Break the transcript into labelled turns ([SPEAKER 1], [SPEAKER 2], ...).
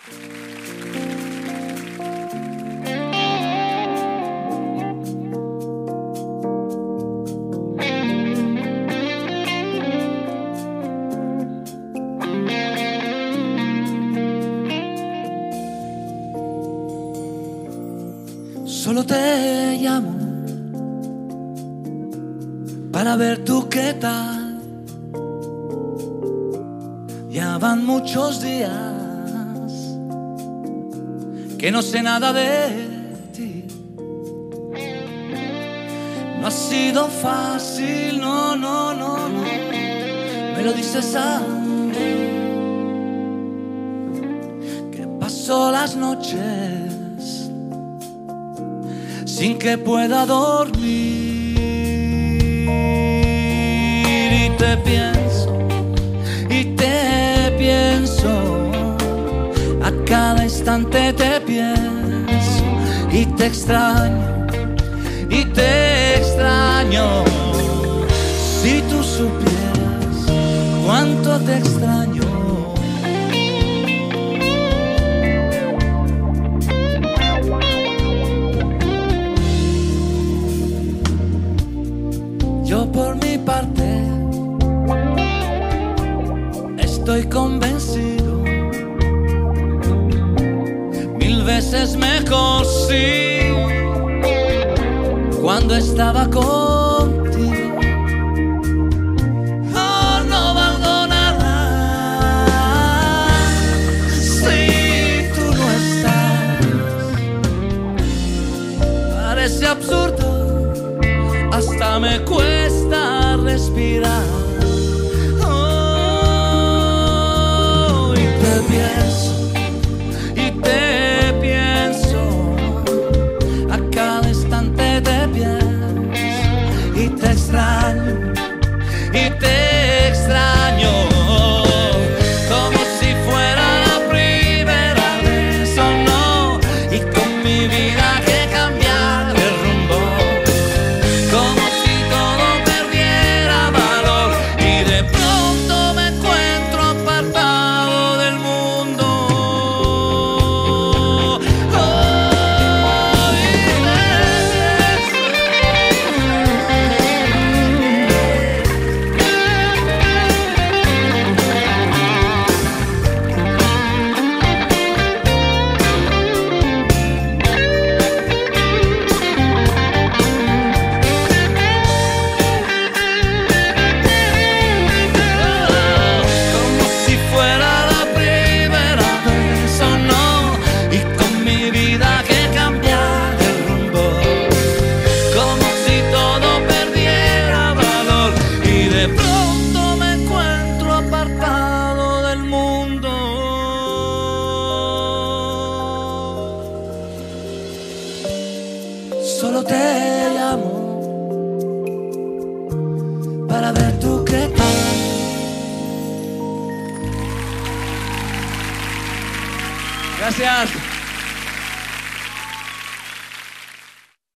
[SPEAKER 1] Solo te llamo para ver tú qué tal. Ya van muchos días que no sé nada de ti. No ha sido fácil, no, no, no, no. Me lo dices a mí, que paso las noches sin que pueda dormir y te pienso, a cada instante te pienso y te extraño, si tú supieras cuánto te extraño. Yo por mi parte estoy convencido, 1000 veces mejor sí, cuando estaba contigo. Oh, no valgo nada si tú no estás. Parece absurdo, hasta me cuesta respirar. Oh, y te pienso, a cada instante te pienso y te extraño, como si fuera la primera vez, oh no, y con mi vida que cambiar de rumbo. Solo te llamo para ver tú qué tal. Gracias.